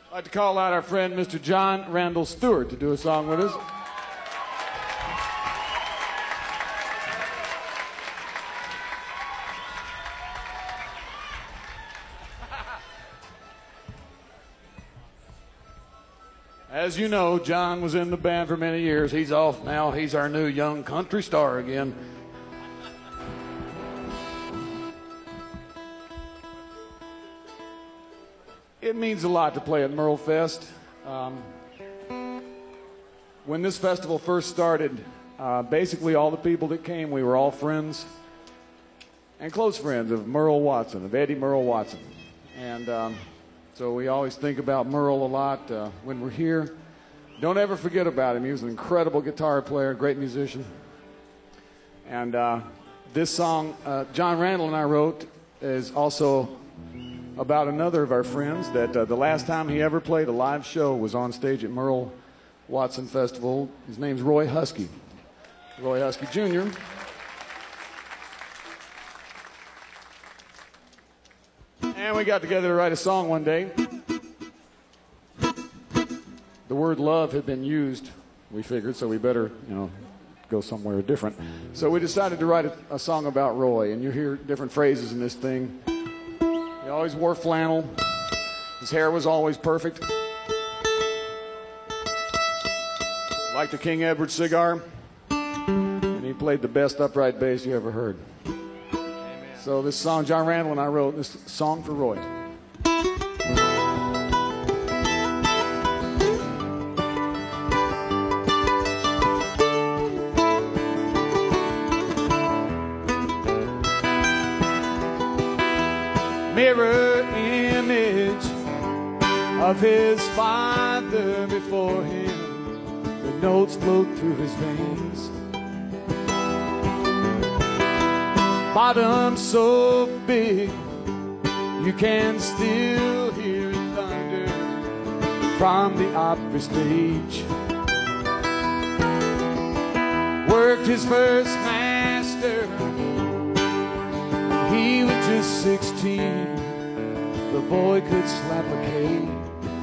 I'd like to call out our friend, Mr. John Randall Stewart, to do a song with us. As you know, John was in the band for many years. He's off now. He's our new young country star again. It means a lot to play at Merle Fest. When this festival first started, basically all the people that came, we were all friends and close friends of Merle Watson, of Eddie Merle Watson. And so we always think about Merle a lot when we're here. Don't ever forget about him. He was an incredible guitar player, great musician. And this song, John Randall and I wrote, is also about another of our friends that the last time he ever played a live show was on stage at Merle Watson Festival. His name's Roy Husky. Roy Husky Jr. And we got together to write a song one day. The word love had been used, we figured, so we better, go somewhere different. So we decided to write a song about Roy, and you hear different phrases in this thing. He always wore flannel. His hair was always perfect. Liked the King Edward cigar. And he played the best upright bass you ever heard. Amen. So this song, John Randall and I wrote this song for Roy. Mirror image of his father before him, the notes float through his veins. Bottom so big you can still hear it thunder from the opera stage. Worked his first master, he was just 16. The boy could slap a cane.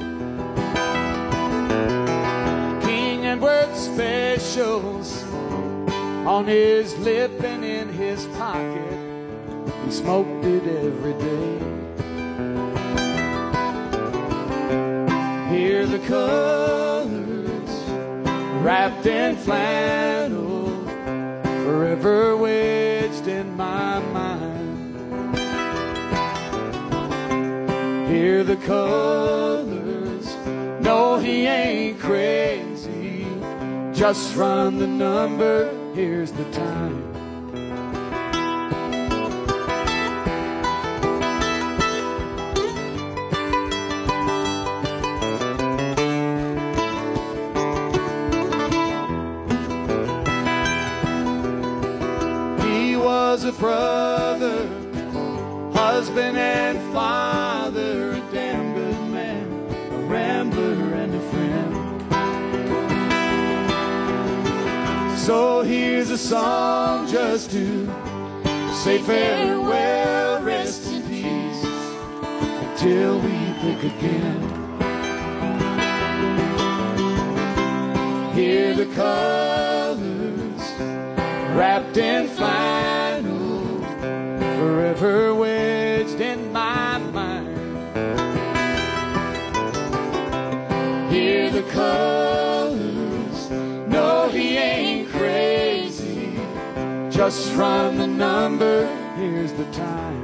King Edward specials on his lip and in his pocket. He smoked it every day. Hear the colors wrapped in flannel, forever wedged in my mind. Hear the colors, no, he ain't crazy. Just run the number, here's the time. He was a brother, husband and father, a damn good man, a rambler and a friend. So here's a song just to say farewell, rest in peace, until we pick again. Hear the colors wrapped in flannel, forever wedged in my mind. Hear the colors, no, he ain't crazy. Just run the number, here's the time.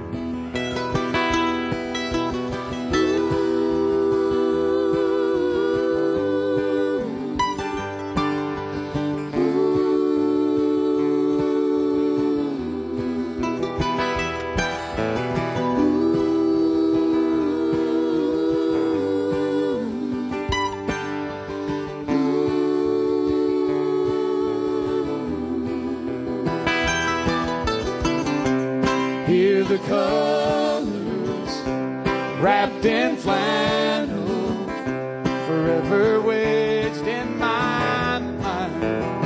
Hear the colors wrapped in flannel, forever wedged in my mind.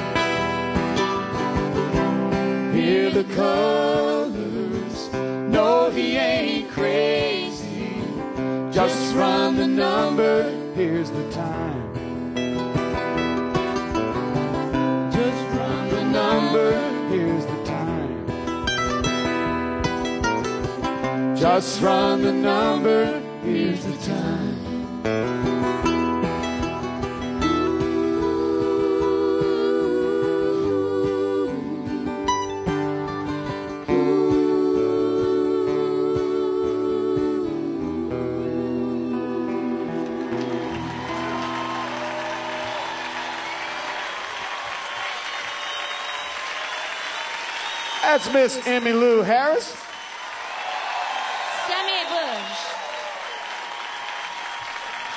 Hear the colors, no, he ain't crazy. Just run the number, here's the time. Just run the number, here's the time. Just run the number, here's the time. That's Miss Emmylou Harris.